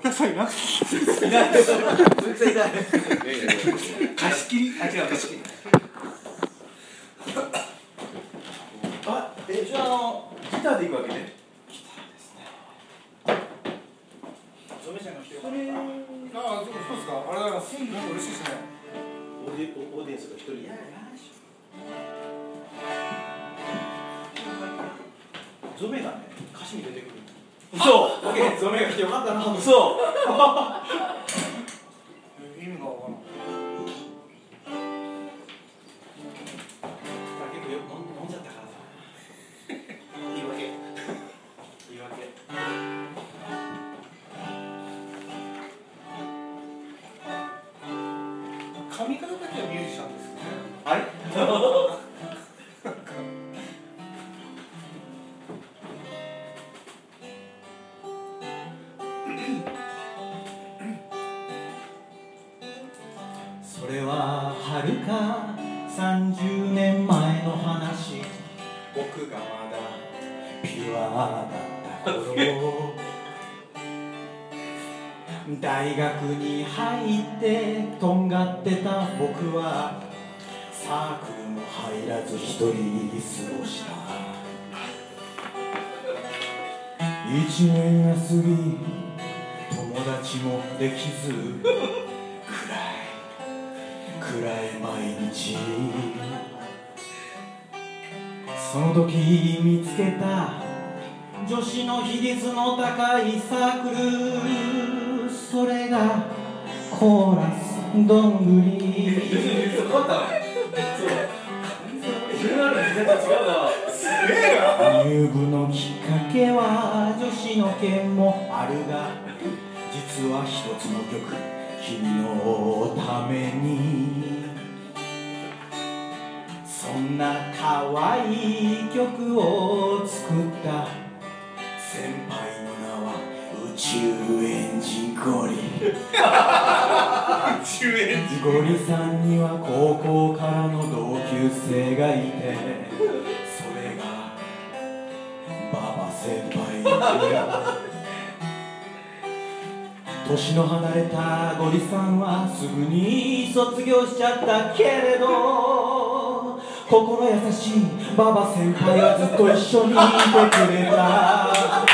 くださいな。 いないです。絶対いない。 貸し切り。あ、違う、貸し切り。 あ、じゃあギターでいくわけね。 ギターですね。 ゾメちゃんが来てよ。 あ、そうですか。ありがとうございます。なんか嬉しいですね。 オーディエンスが一人。ゾメがね、歌詞に出てくる。嘘。ゾメが来てよかったな。嘘。 意味がわからない。 結構よく飲んじゃったからさ。言い訳。 髪型だけはミュージシャンですね。 あれ？それは遥か30年前の話。僕がまだピュアだった頃大学に入ってとんがってた僕はサークルも入らず一人過ごした。1年が過ぎ友達もできず暗い毎日。その時見つけた女子の比率の高いサークル、それがコーラスどんぐり。入部のきっかけは女子の件もあるが、実は一つの曲、君のために。そんな可愛い曲を作った先輩の名は宇宙エンジンゴリ。ゴリさんには高校からの同級生がいて、それが馬場先輩。年の離れたゴリさんはすぐに卒業しちゃったけれど、心優しい馬場先輩はずっと一緒にいてくれた。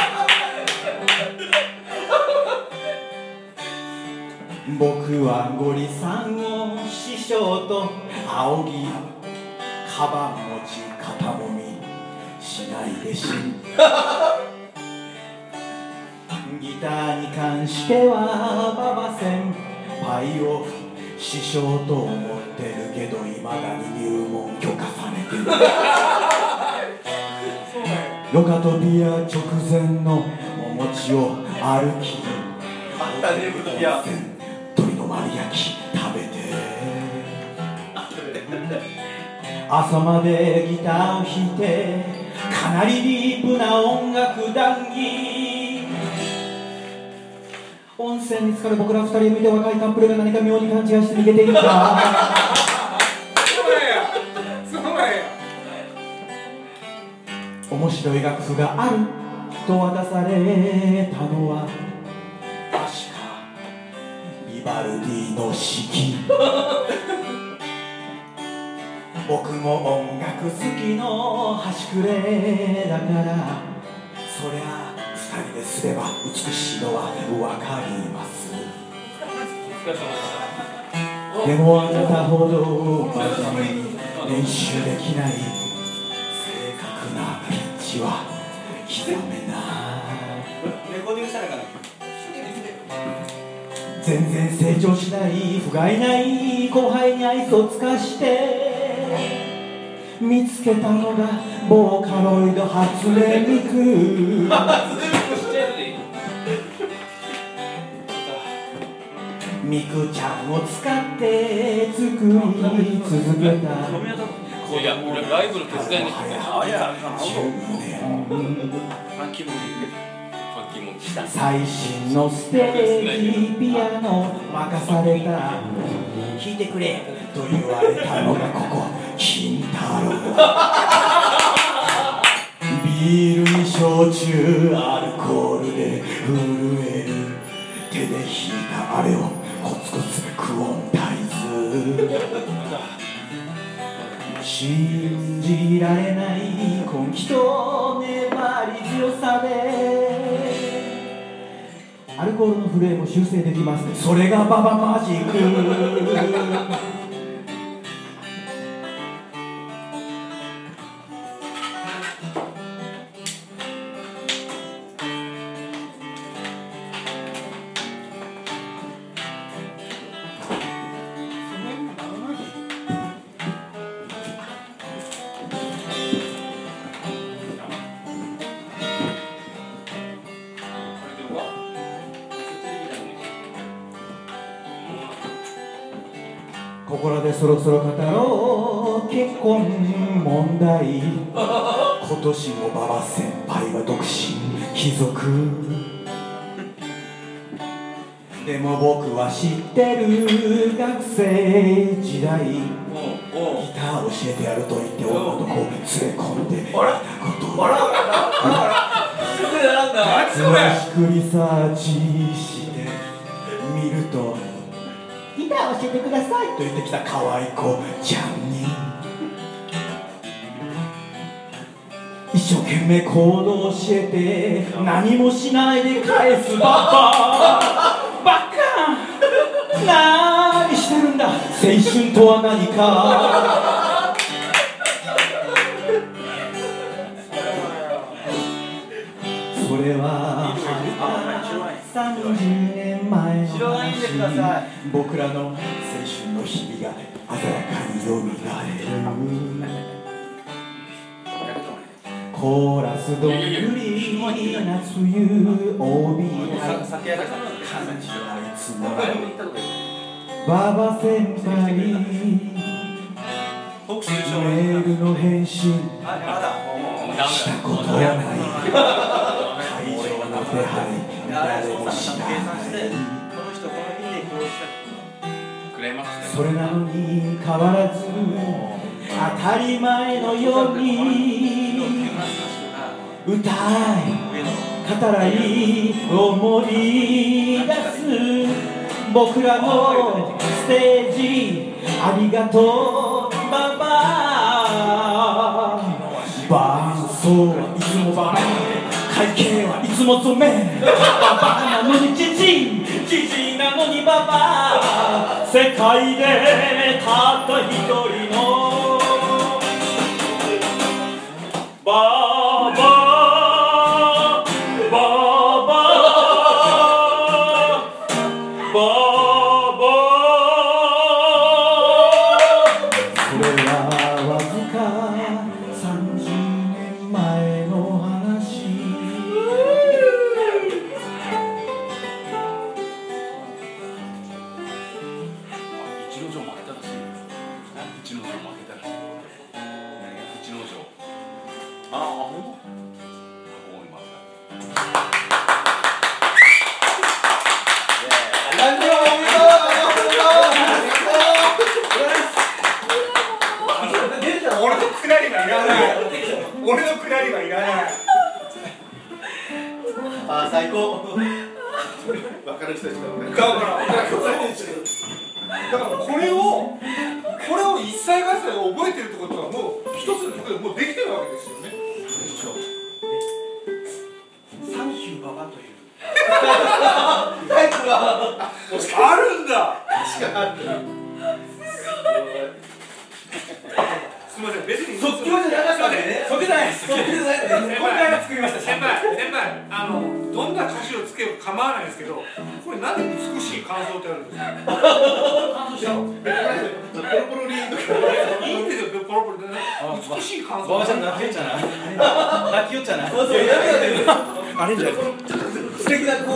僕はゴリさんを師匠と仰ぎ、カバン持ち肩もみしないでしギターに関しては馬場先輩を師匠と思ってるけど、未だに入門許可されてる。ヨカトピア直前のお餅を歩き、鶏の丸焼き食べて、朝までギターを弾いて、かなりディープな音楽談義。温泉に浸かる僕ら二人を見て、若いカップルが何か妙に勘違いして逃げていった。面白い楽譜があると渡されたのは確かビバルディの四季。僕も音楽好きの端くれだから、そりゃ二人ですれば美しいのはわかります。でもあなたほど真面目に練習できない、正確なピッチは刻めない。 レコーディングしたらかな。 全然成長しない不甲斐ない後輩に愛想つかして見つけたのがボーカロイド初音ミク。ミクちゃんを使って作り続けた。 いや、ライブの手伝いに来て 10年ファンキーモンキー最新のステージピアノ任された。弾いてくれと言われたのがここ金太郎。ビールに焼酎アルコールで震える手で弾いたあれをコツコツクオンタイズ信じられない根気と粘り強さでアルコールの震えも修正できますね。それがババマジックここらでそろそろ語ろう結婚問題今年も馬場先輩は独身貴族でも僕は知ってる学生時代ギター教えてやると言って女の子を連れ込んでいたこと詳しくリサーチしてみるとギター教えてくださいと言ってきた可愛い子ちゃんに一生懸命コードを教えて何もしないで返すバカ何してるんだ青春とは何かそれは30年前の話僕らの青春の日々が鮮やかによみがえるコーラスどんぐり夏冬 OB ない感じあいつも馬場先輩メールの返信したことはない会場の手配誰も知らないそれなのに変わらず当たり前のように歌い語らい思い出す僕らのステージありがとうババ伴奏はいつもバラ会計はいつも染めババなのにジジなのにババ世界でたった一人のババそれはわずか30年前の話一之丞負けたらしい。一之丞負けたらしい。一之丞。ああ、ほんと。ここに負けた。 俺のくだりはいらない。俺のくだりはいらない。 あ、最高。 分かる人たちが分かる。 だからこれを一切合切で覚えてるってことはもう一つの曲でもうできてるわけですよね。 サンキューババというタイプがあるんだ。 確かにある。 すみません、別に即興じゃなかったんでね。即興じゃないです。今回は作りました。 先輩、どんな歌詞をつけようか構わないですけど、これなんで美しい感想ってあるんですか。 ポロポロリード。 いいんですよ、ポロポロでね。美しい感想。 ババちゃん泣きよっちゃな。泣きよっちゃな。アレンジある。素敵な